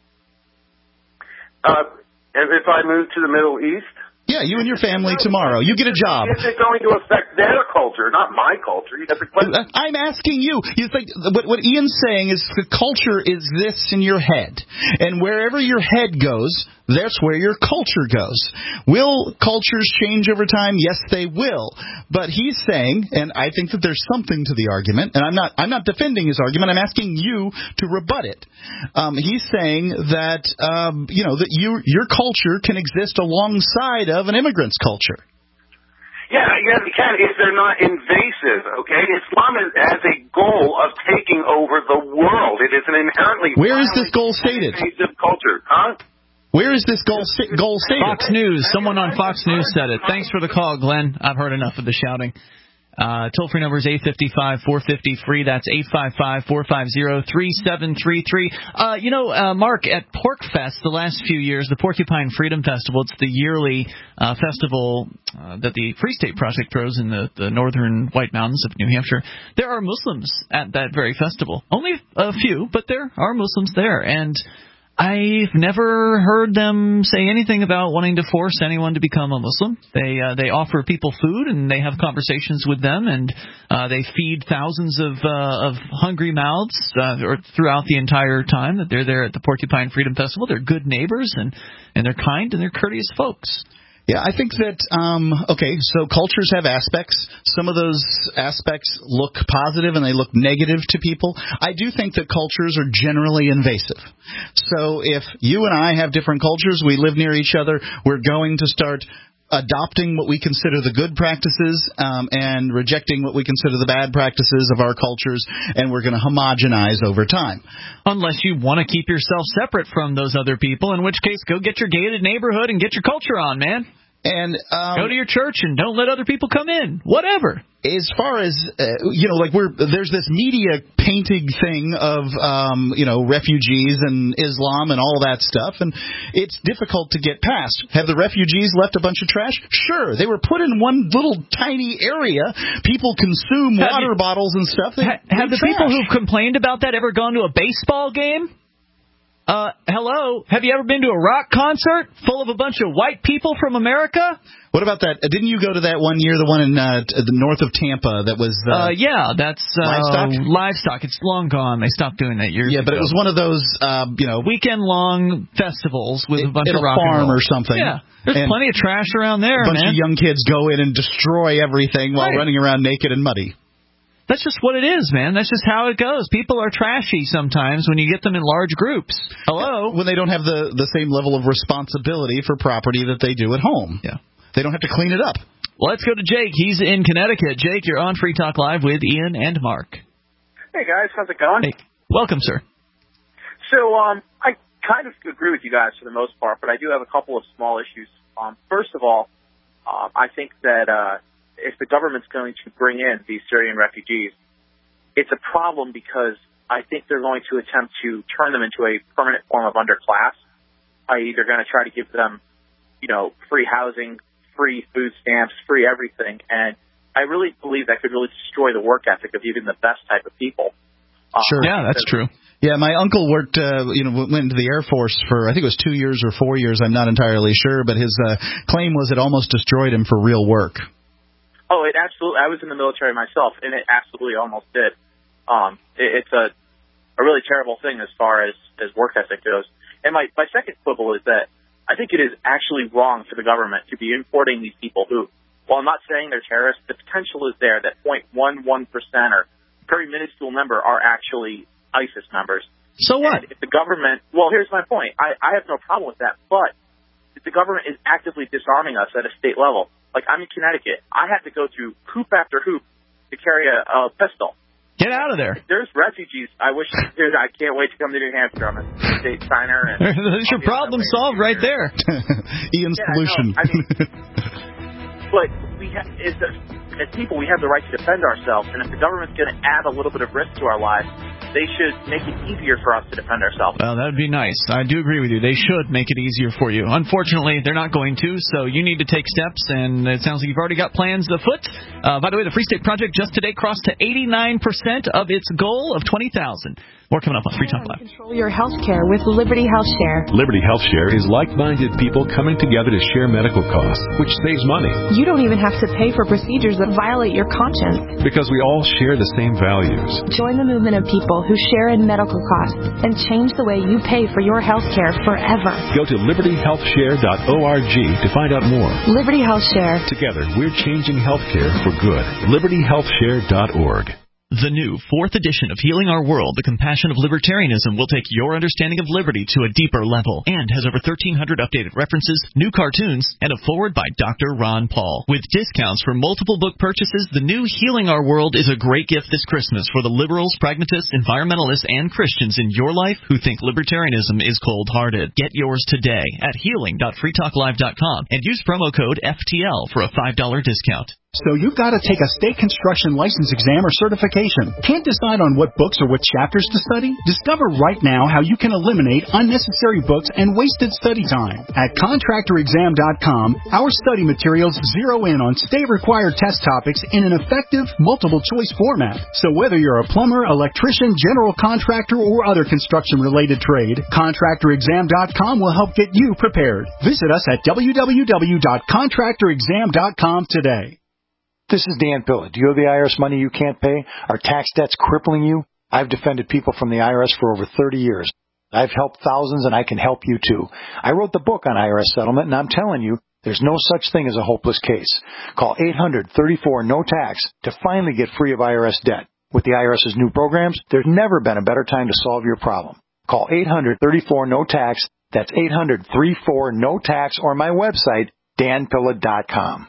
M: Uh, if I move to the Middle East?
E: Yeah, you and your family tomorrow. You get a job.
M: Is it going to affect their culture, not my culture? You have to question.
E: I'm asking you. You think what, what Ian's saying is the culture is this in your head, and wherever your head goes, that's where your culture goes. Will cultures change over time? Yes, they will. But he's saying, and I think that there's something to the argument, and I'm not I'm not defending his argument. I'm asking you to rebut it. Um, he's saying that um, you know that you your culture can exist alongside of an immigrant's culture.
M: Yeah, yeah, it can if they're not invasive, okay? Islam is, has a goal of taking over the world. It is an inherently
E: Where is this goal stated?
M: Invasive culture, huh?
E: Where is this goal, goal stated?
B: Fox News. Someone on Fox News said it. Thanks for the call, Glenn. I've heard enough of the shouting. Uh, toll-free number is eight five five, four five zero, free. That's eight five five, four five zero, three seven three three. Uh, you know, uh, Mark, at PorcFest the last few years, the Porcupine Freedom Festival, it's the yearly uh, festival uh, that the Free State Project throws in the, the northern White Mountains of New Hampshire. There are Muslims at that very festival. Only a few, but there are Muslims there. And I've never heard them say anything about wanting to force anyone to become a Muslim. They uh, they offer people food, and they have conversations with them, and uh, they feed thousands of uh, of hungry mouths uh, or throughout the entire time that they're there at the Porcupine Freedom Festival. They're good neighbors, and, and they're kind, and they're courteous folks.
E: Yeah, I think that, um, okay, so cultures have aspects. Some of those aspects look positive and they look negative to people. I do think that cultures are generally invasive. So if you and I have different cultures, we live near each other, we're going to start adopting what we consider the good practices um, and rejecting what we consider the bad practices of our cultures, and we're going to homogenize over time.
B: Unless you want to keep yourself separate from those other people, in which case go get your gated neighborhood and get your culture on, man.
E: And um,
B: go to your church and don't let other people come in. Whatever.
E: As far as uh, you know, like we're there's this media painting thing of um, you know refugees and Islam and all that stuff, and it's difficult to get past. Have the refugees left a bunch of trash? Sure, they were put in one little tiny area. People consume
B: have
E: water
B: you,
E: bottles and stuff. They,
B: ha, have the
E: trash.
B: people who've complained about that ever gone to a baseball game? Uh, hello? Have you ever been to a rock concert full of a bunch of white people from America?
E: What about that? Didn't you go to that one year, the one in uh, the north of Tampa that was... Uh,
B: uh, yeah, that's... Uh,
E: livestock?
B: Livestock. It's long gone. They stopped doing that years
E: Yeah, but
B: ago.
E: it was one of those, uh, you know...
B: weekend-long festivals with
E: it,
B: a bunch
E: at
B: of rock
E: a farm
B: and roll.
E: or something.
B: Yeah, there's
E: and
B: plenty of trash around there,
E: a bunch
B: man.
E: of young kids go in and destroy everything while
B: right.
E: running around naked and muddy.
B: That's just what it is, man. That's just how it goes. People are trashy sometimes when you get them in large groups. Hello?
E: When they don't have the, the same level of responsibility for property that they do at home.
B: Yeah.
E: They don't have to clean it up.
B: Well, let's go to Jake. He's in Connecticut. Jake, you're on Free Talk Live with Ian and Mark.
R: Hey, guys. How's it going?
B: Hey. Welcome, sir.
R: So um, I kind of agree with you guys for the most part, but I do have a couple of small issues. Um, first of all, um, I think that uh, if the government's going to bring in these Syrian refugees, it's a problem because I think they're going to attempt to turn them into a permanent form of underclass, that is they're going to try to give them, you know, free housing, free food stamps, free everything. And I really believe that could really destroy the work ethic of even the best type of people. Um,
E: Sure.
B: Yeah, that's true.
E: Yeah, my uncle worked, uh, you know, went into the Air Force for, I think it was two years or four years, I'm not entirely sure, but his uh, claim was it almost destroyed him for real work.
R: Oh, it absolutely. I was in the military myself, and it absolutely almost did. Um, it, it's a, a really terrible thing as far as, as work ethic goes. And my, my second quibble is that I think it is actually wrong for the government to be importing these people who, while I'm not saying they're terrorists, the potential is there that zero point one one percent or very minuscule number are actually ISIS members.
B: So what?
R: And if the government, well, here's my point. I, I have no problem with that, but if the government is actively disarming us at a state level, like I'm in Connecticut, I have to go through hoop after hoop to carry a, a pistol.
B: Get out of there.
R: If there's refugees, I wish, dude, I can't wait to come to New Hampshire. I'm a state signer. And
B: There's your problem solved right there.
E: Ian's
R: yeah,
E: solution.
R: No, I mean, but we have, as, as people, we have the right to defend ourselves, and if the government's going to add a little bit of risk to our lives, they should make it easier for us to defend ourselves.
B: Well, that would be nice. I do agree with you. They should make it easier for you. Unfortunately, they're not going to, so you need to take steps, and it sounds like you've already got plans afoot. Uh, by the way, the Free State Project just today crossed to eighty-nine percent of its goal of twenty thousand. More coming up on Free Talk Live.
S: Control your health care with Liberty Health Share.
N: Liberty Health Share is like-minded people coming together to share medical costs, which saves money.
S: You don't even have to pay for procedures that violate your conscience.
N: Because we all share the same values.
S: Join the movement of people who share in medical costs and change the way you pay for your health care forever.
N: Go to liberty health share dot org to find out more.
S: Liberty Health Share.
N: Together, we're changing healthcare for good. liberty health share dot org.
B: The new fourth edition of Healing Our World, The Compassion of Libertarianism, will take your understanding of liberty to a deeper level and has over thirteen hundred updated references, new cartoons, and a foreword by Doctor Ron Paul. With discounts for multiple book purchases, the new Healing Our World is a great gift this Christmas for the liberals, pragmatists, environmentalists, and Christians in your life who think libertarianism is cold-hearted. Get yours today at healing dot free talk live dot com and use promo code F T L for a five dollars discount.
T: So you've got to take a state construction license exam or certification. Can't decide on what books or what chapters to study? Discover right now how you can eliminate unnecessary books and wasted study time. At contractor exam dot com, our study materials zero in on state-required test topics in an effective, multiple-choice format. So whether you're a plumber, electrician, general contractor, or other construction-related trade, contractor exam dot com will help get you prepared. Visit us at w w w dot contractor exam dot com today.
U: This is Dan Pilla. Do you owe the I R S money you can't pay? Are tax debts crippling you? I've defended people from the I R S for over thirty years. I've helped thousands, and I can help you too. I wrote the book on I R S settlement, and I'm telling you, there's no such thing as a hopeless case. Call eight hundred, thirty-four, no tax to finally get free of I R S debt. With the IRS's new programs, there's never been a better time to solve your problem. Call eight hundred, thirty-four, no tax. That's eight hundred, thirty-four, no tax, or my website, Dan Pilla dot com.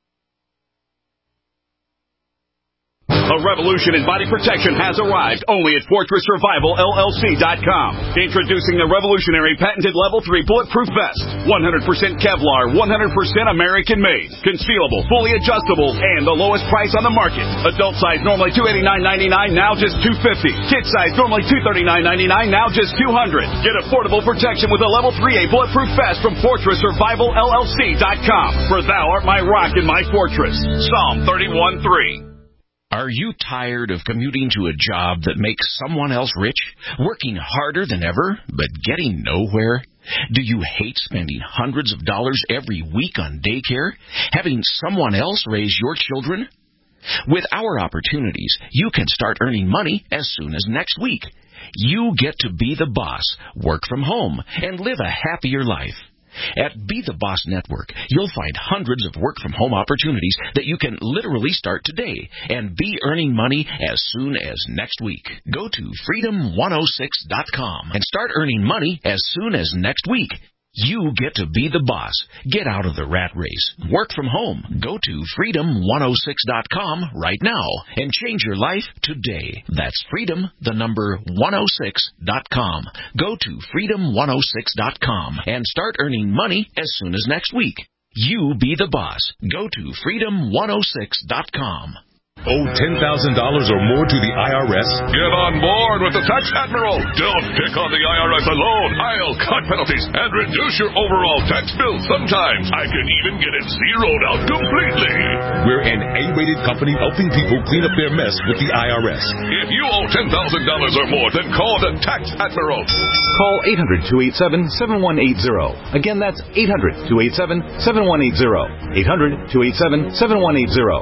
A: A revolution in body protection has arrived only at Fortress Survival L L C dot com. Introducing the revolutionary patented Level three Bulletproof Vest. one hundred percent Kevlar, one hundred percent American made. Concealable, fully adjustable, and the lowest price on the market. Adult size normally two hundred eighty-nine ninety-nine, now just two hundred fifty dollars. Kid size normally two hundred thirty-nine ninety-nine, now just two hundred dollars. Get affordable protection with a Level three A Bulletproof Vest from Fortress Survival L L C dot com. For thou art my rock and my fortress. Psalm thirty-one three.
V: Are you tired of commuting to a job that makes someone else rich, working harder than ever, but getting nowhere? Do you hate spending hundreds of dollars every week on daycare, having someone else raise your children? With our opportunities, you can start earning money as soon as next week. You get to be the boss, work from home, and live a happier life. At Be the Boss Network, you'll find hundreds of work-from-home opportunities that you can literally start today and be earning money as soon as next week. Go to freedom one oh six dot com and start earning money as soon as next week. You get to be the boss. Get out of the rat race. Work from home. Go to freedom one oh six dot com right now and change your life today. That's freedom, the number one oh six dot com. Go to freedom one oh six dot com and start earning money as soon as next week. You be the boss. Go to freedom one oh six dot com.
W: Owe ten thousand dollars or more to the I R S?
A: Get on board with the Tax Admiral. Don't pick on the I R S alone. I'll cut penalties and reduce your overall tax bill. Sometimes I can even get it zeroed out completely.
W: We're an A-rated company helping people clean up their mess with the I R S.
A: If you owe ten thousand dollars or more, then call the Tax Admiral.
X: Call eight hundred, two eight seven, seven one eight zero. Again, that's eight hundred, two eight seven, seven one eight zero. eight hundred, two eight seven, seven one eight zero.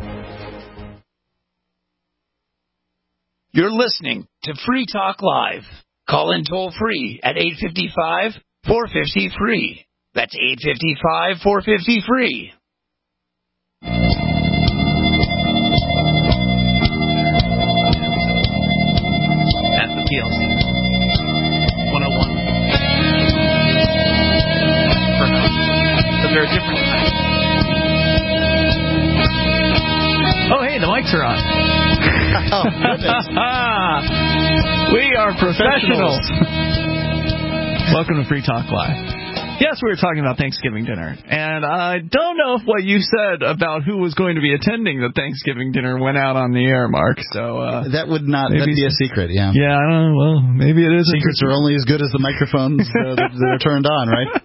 L: You're listening to Free Talk Live. Call in toll free at eight five five, four five zero, free. That's eight five five, four five zero, free.
B: At the P L C. one oh one. But they're different. Oh, hey, the mics are on.
E: Oh, goodness.
B: We are professionals. Welcome to Free Talk Live. Yes, we were talking about Thanksgiving dinner, and I don't know if what you said about who was going to be attending the Thanksgiving dinner went out on the air, Mark. So uh,
E: that would not that'd be a secret, yeah.
B: Yeah, I don't know. Well, maybe it is.
E: Secrets are only as good as the microphones uh, that, that are turned on, right?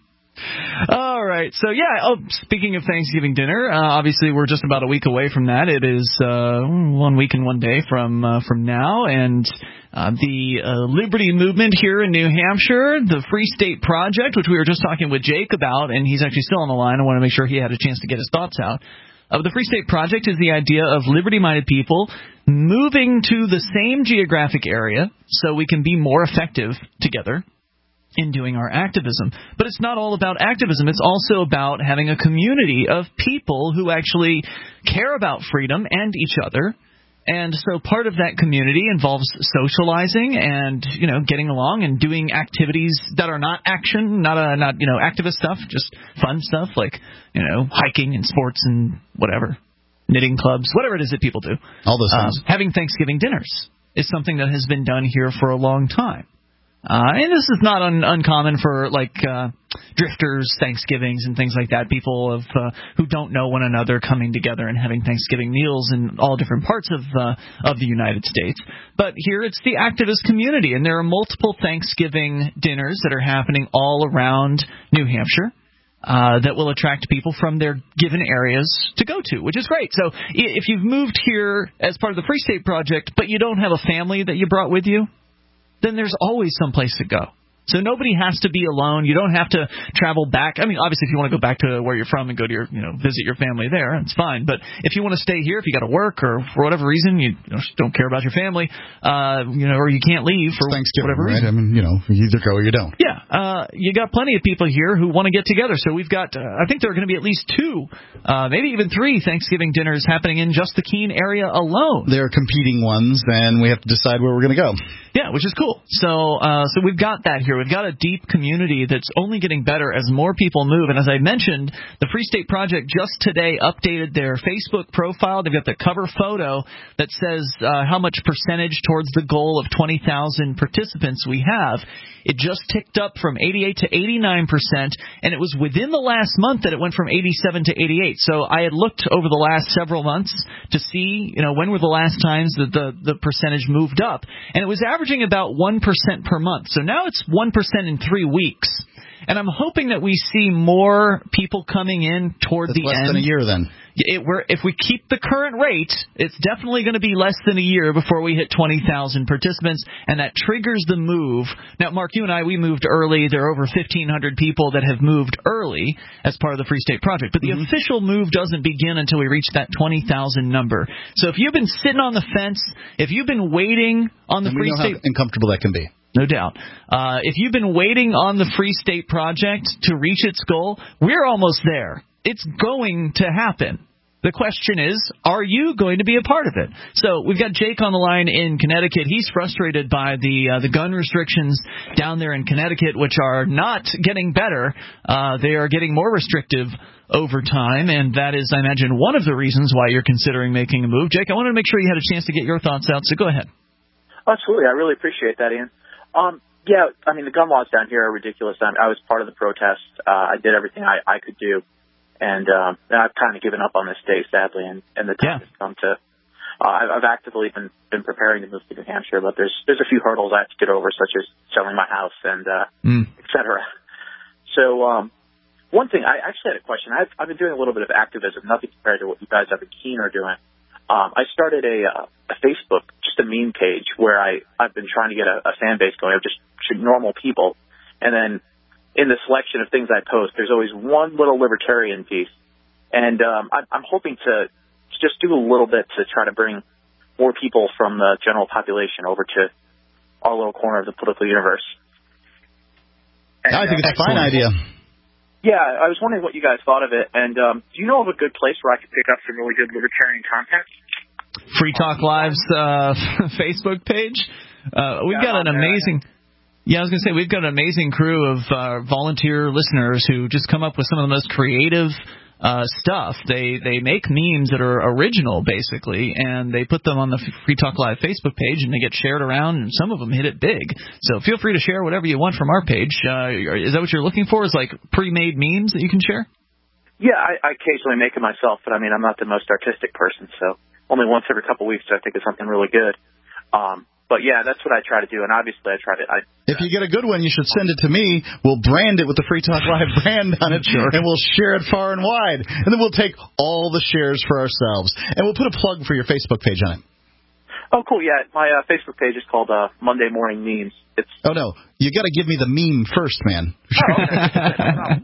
B: All right. So, yeah, oh, speaking of Thanksgiving dinner, uh, obviously we're just about a week away from that. It is uh, one week and one day from uh, from now. And uh, the uh, Liberty Movement here in New Hampshire, the Free State Project, which we were just talking with Jake about, and he's actually still on the line. I want to make sure he had a chance to get his thoughts out. Uh, the Free State Project is the idea of liberty-minded people moving to the same geographic area so we can be more effective together in doing our activism. But it's not all about activism. It's also about having a community of people who actually care about freedom and each other. And so part of that community involves socializing and, you know, getting along and doing activities that are not action, not a, not, you know, activist stuff, just fun stuff like, you know, hiking and sports and whatever, knitting clubs, whatever it is that people do.
E: All those things.
B: Um, having Thanksgiving dinners is something that has been done here for a long time. Uh, and this is not un- uncommon for, like, uh, drifters, Thanksgivings, and things like that. People of uh, who don't know one another coming together and having Thanksgiving meals in all different parts of uh, of the United States. But here it's the activist community, and there are multiple Thanksgiving dinners that are happening all around New Hampshire uh, that will attract people from their given areas to go to, which is great. So if you've moved here as part of the Free State Project, but you don't have a family that you brought with you, then there's always some place to go. So nobody has to be alone. You don't have to travel back. I mean, obviously, if you want to go back to where you're from and go to your, you know, visit your family there, it's fine. But if you want to stay here, if you got to work or for whatever reason you don't care about your family, uh, you know, or you can't leave for
E: Thanksgiving,
B: whatever
E: right?
B: reason.
E: I mean, you know, you either go or you don't.
B: Yeah, uh, you got plenty of people here who want to get together. So we've got, uh, I think there are going to be at least two, uh, maybe even three Thanksgiving dinners happening in just the Keene area alone.
E: There are competing ones, and we have to decide where we're going to go.
B: Yeah, which is cool. So, uh, so we've got that here. We've got a deep community that's only getting better as more people move. And as I mentioned, the Free State Project just today updated their Facebook profile. They've got the cover photo that says uh, how much percentage towards the goal of twenty thousand participants we have. It just ticked up from eighty-eight to eighty-nine percent, and it was within the last month that it went from eighty-seven to eighty-eight. So I had looked over the last several months to see, you know, when were the last times that the, the percentage moved up. And it was averaging about one percent per month. So now it's one percent in three weeks. And I'm hoping that we see more people coming in toward
E: That's
B: the
E: less
B: end.
E: than a year then.
B: It, we're, if we keep the current rate, it's definitely going to be less than a year before we hit twenty thousand participants, and that triggers the move. Now, Mark, you and I, we moved early. There are over fifteen hundred people that have moved early as part of the Free State Project, but the mm-hmm. official move doesn't begin until we reach that twenty thousand number. So if you've been sitting on the fence, if you've been waiting on the
E: and
B: Free
E: we know
B: State...
E: how uncomfortable that can be.
B: No doubt. Uh, if you've been waiting on the Free State Project to reach its goal, we're almost there. It's going to happen. The question is, are you going to be a part of it? So we've got Jake on the line in Connecticut. He's frustrated by the uh, the gun restrictions down there in Connecticut, which are not getting better. Uh, they are getting more restrictive over time, and that is, I imagine, one of the reasons why you're considering making a move. Jake, I wanted to make sure you had a chance to get your thoughts out, so go ahead.
R: Absolutely. I really appreciate that, Ian. Um, yeah, I mean, the gun laws down here are ridiculous. I, I was part of the protest. Uh, I did everything I, I could do. And, um, and I've kind of given up on this state, sadly, and, and the time yeah. has come to, uh, I've actively been, been preparing to move to New Hampshire, but there's, there's a few hurdles I have to get over, such as selling my house and, uh, mm. et cetera. So, um, one thing, I actually had a question. I've, I've been doing a little bit of activism, nothing compared to what you guys up in Keene are doing. Um, I started a, uh, a Facebook, just a meme page where I, I've been trying to get a, a fan base going of just normal people. And then, in the selection of things I post, there's always one little libertarian piece. And um, I'm, I'm hoping to just do a little bit to try to bring more people from the general population over to our little corner of the political universe. And,
E: I think
R: uh,
E: it's a fine idea.
R: Yeah, I was wondering what you guys thought of it. And um, do you know of a good place where I could pick up some really good libertarian content?
B: Free Talk Live's uh, Facebook page. Uh, we've yeah, got an amazing... Yeah, I was going to say, we've got an amazing crew of uh, volunteer listeners who just come up with some of the most creative uh, stuff. They they make memes that are original, basically, and they put them on the Free Talk Live Facebook page, and they get shared around, and some of them hit it big. So feel free to share whatever you want from our page. Uh, is that what you're looking for, is like pre-made memes that you can share?
R: Yeah, I, I occasionally make it myself, but, I mean, I'm not the most artistic person, so only once every couple of weeks I think of something really good. Um But, yeah, that's what I try to do, and obviously I try to... I,
E: if you get a good one, you should send it to me. We'll brand it with the Free Talk Live brand on it, sure. and we'll share it far and wide. And then we'll take all the shares for ourselves. And we'll put a plug for your Facebook page on it.
R: Oh, cool, yeah. My uh, Facebook page is called uh, Monday Morning Memes. It's
E: Oh, no. You got to give me the meme first, man.
R: Oh, okay.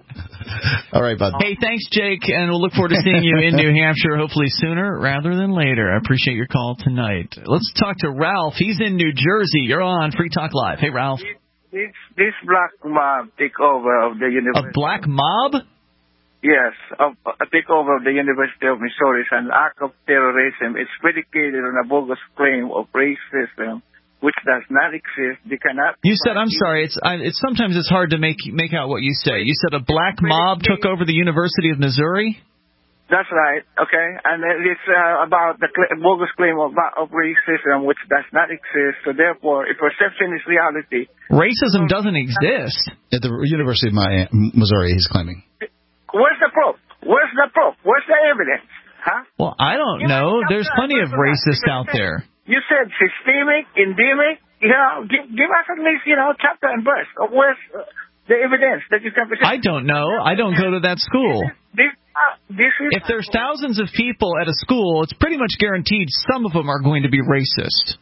E: All right, bud.
B: Hey, thanks, Jake, and we'll look forward to seeing you in New Hampshire, hopefully sooner rather than later. I appreciate your call tonight. Let's talk to Ralph. He's in New Jersey. You're on Free Talk Live. Hey, Ralph.
D: This, this black mob takeover of the university.
B: A black mob?
D: Yes, a, a takeover of the University of Missouri is an act of terrorism. It's predicated on a bogus claim of racism, which does not exist. They cannot.
B: You said, I'm sorry. It's, I, it's sometimes it's hard to make make out what you say. You said a black mob took over the University of Missouri.
D: That's right. Okay, and it's uh, about the cl- bogus claim of, of racism, which does not exist. So therefore, if perception is reality,
B: racism doesn't exist
E: at the University of Missouri. He's claiming.
D: Where's the proof? Where's the proof? Where's the evidence? Huh?
B: Well, I don't you know. There's plenty of racists out there.
D: You said systemic, endemic. You know, give, give us at least, you know, chapter and verse. Where's uh, the evidence that you can present?
B: I don't know. I don't go to that school.
D: This, uh, this is
B: if there's thousands of people at a school, it's pretty much guaranteed some of them are going to be racist.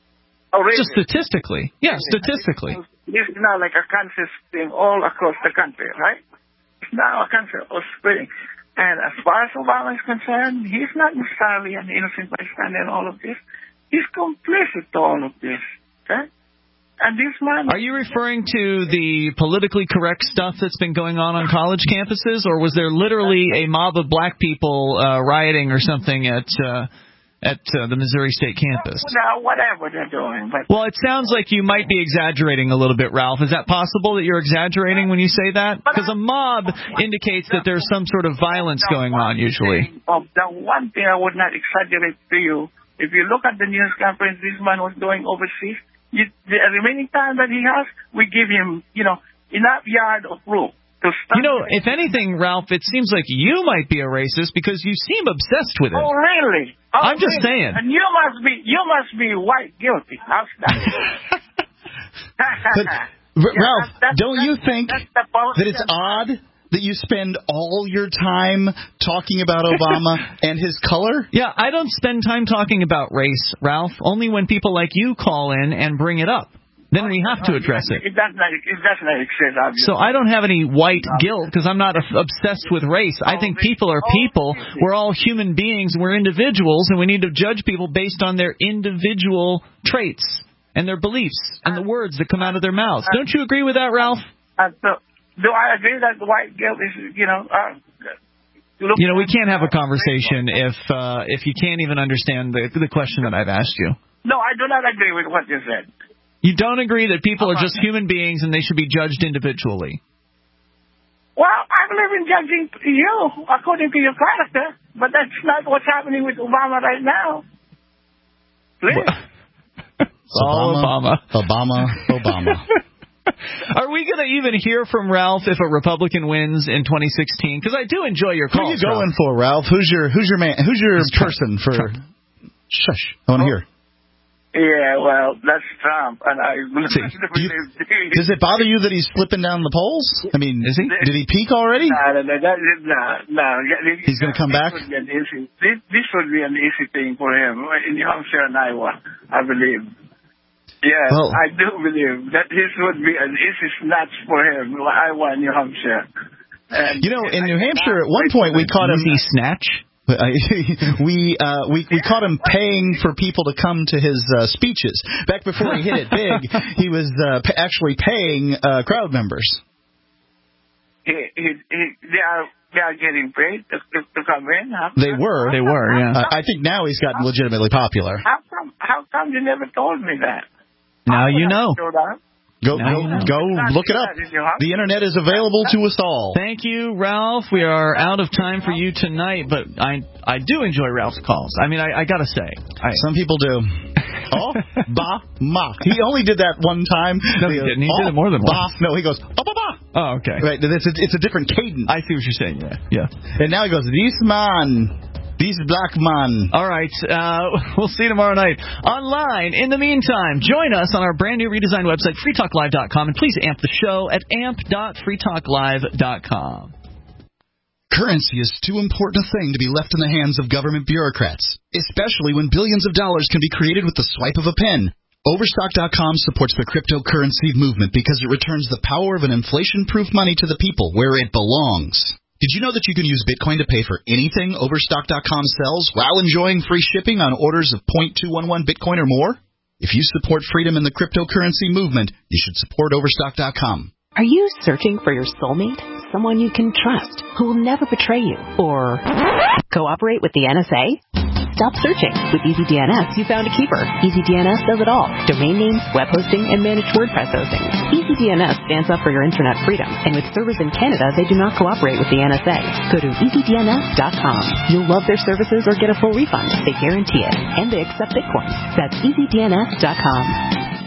D: Oh, racist.
B: Just statistically. Yeah, statistically.
D: This is not like a conscious thing all across the country, right? It's now a country of spreading. And as far as Obama is concerned, he's not necessarily an innocent bystander in all of this. He's complicit to all of this. Okay? And this man...
B: Are you referring to the politically correct stuff that's been going on on college campuses, or was there literally a mob of black people uh, rioting or something at uh, at uh, the Missouri State campus?
D: No, whatever they're doing. But
B: Well, it sounds like you might be exaggerating a little bit, Ralph. Is that possible that you're exaggerating when you say that? Because a mob indicates that there's some sort of violence going on usually.
D: Of the one thing I would not exaggerate to you, if you look at the news conference this man was doing overseas, you, the remaining time that he has, we give him, you know, enough yard of room to start.
B: You know, if anything, Ralph, it seems like you might be a racist because you seem obsessed with it.
D: Oh, really? Oh,
B: I'm just
D: really?
B: saying.
D: And you must be, you must be white guilty. How's that?
E: But, R-
D: Yeah,
E: Ralph,
D: that's-
E: don't you think
D: that's the policy
E: that it's odd that you spend all your time talking about Obama and his color?
B: Yeah, I don't spend time talking about race, Ralph, only when people like you call in and bring it up. Then we have to address it.
D: It does not, it does not exist, obviously.
B: So I don't have any white guilt because I'm not a- obsessed with race. I think people are people. We're all human beings. We're individuals, and we need to judge people based on their individual traits and their beliefs and the words that come out of their mouths. Don't you agree with that, Ralph?
D: Uh, so, do I agree that the white guilt is, you know... Uh,
B: You know, we can't have a conversation if uh, if you can't even understand the the question that I've asked you.
D: No, I do not agree with what you said.
B: You don't agree that people are just human beings and they should be judged individually.
D: Well, I believe in judging you according to your character, but that's not what's happening with Obama right now. Please.
B: All Obama.
E: Obama. Obama.
B: Are we going to even hear from Ralph if a Republican wins in twenty sixteen? Because I do enjoy your
E: Who are
B: calls.
E: you going
B: Ralph.
E: for, Ralph? Who's your who's your man? Who's your
B: It's Trump.
E: person for?
B: Trump.
E: Shush! I want to hear.
D: Yeah, well, that's Trump, and I
E: See, do you, does it bother you that he's slipping down the polls? I mean, is he? Did he peak already?
D: No, no, no, that, no, no.
E: He's going to come back?
D: This would, be an easy, this, this would be an easy thing for him in New Hampshire and Iowa, I believe. Yes,
E: well,
D: I do believe that this would be an easy snatch for him, Iowa and New Hampshire. And
E: you know, in New Hampshire, at one point we caught him.
B: Easy snatch?
E: we uh, we we caught him paying for people to come to his uh, speeches. Back before he hit it big, he was uh, p- actually paying uh, crowd members.
D: He, he, he, they are they are getting paid to, to, to come in. Huh?
E: They were.
B: They were. Yeah.
E: Uh, I think now he's gotten legitimately popular.
D: How come? How come you never told me that?
B: Now you know.
E: Go,
B: Now
E: go,
B: you know.
E: go look it up. The internet is available to us all.
B: Thank you, Ralph. We are out of time for you tonight, but I I do enjoy Ralph's calls. I mean, I, I got to say. I,
E: Some people do. Oh, ba, ma. He only did that one time.
B: No, he didn't. He
E: oh,
B: did it more than
E: ba.
B: once.
E: No, he goes, oh, ba, ba.
B: Oh, okay.
E: Right, it's a, it's a different cadence.
B: I see what you're saying, yeah. yeah.
E: And now he goes, this man, this black man.
B: All right. Uh, we'll see you tomorrow night online. In the meantime, join us on our brand new redesigned website, free talk live dot com, and please amp the show at amp dot free talk live dot com.
E: Currency is too important a thing to be left in the hands of government bureaucrats, especially when billions of dollars can be created with the swipe of a pen. Overstock dot com supports the cryptocurrency movement because it returns the power of an inflation-proof money to the people where it belongs. Did you know that you can use Bitcoin to pay for anything Overstock dot com sells while enjoying free shipping on orders of zero point two one one Bitcoin or more? If you support freedom in the cryptocurrency movement, you should support Overstock dot com.
F: Are you searching for your soulmate? Someone you can trust, who will never betray you, or cooperate with the N S A? Stop searching. With EasyDNS, you found a keeper. EasyDNS does it all. Domain names, web hosting, and managed WordPress hosting. EasyDNS stands up for your internet freedom, and with servers in Canada, they do not cooperate with the N S A. Go to easy D N S dot com. You'll love their services or get a full refund. They guarantee it, and they accept Bitcoin. That's easy D N S dot com.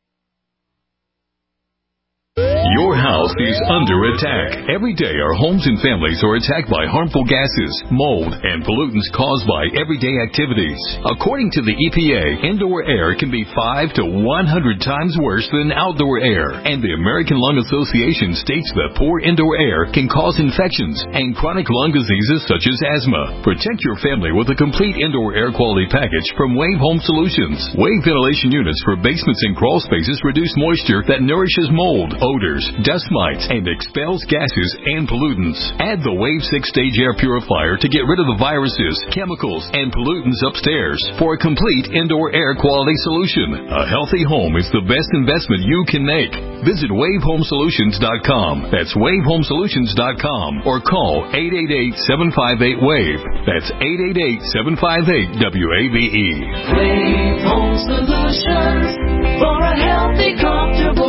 G: Your house is under attack. Every day our homes and families are attacked by harmful gases, mold, and pollutants caused by everyday activities. According to the E P A, indoor air can be five to one hundred times worse than outdoor air. And the American Lung Association states that poor indoor air can cause infections and chronic lung diseases such as asthma. Protect your family with a complete indoor air quality package from Wave Home Solutions. Wave ventilation units for basements and crawl spaces reduce moisture that nourishes mold, odors, dust mites and expels gases and pollutants. Add the Wave six Stage Air Purifier to get rid of the viruses, chemicals, and pollutants upstairs for a complete indoor air quality solution. A healthy home is the best investment you can make. Visit wave home solutions dot com. That's wave home solutions dot com or call eight eight eight, seven five eight, WAVE. That's eight eight eight, seven five eight, W A V E.
C: Wave Home Solutions for a healthy, comfortable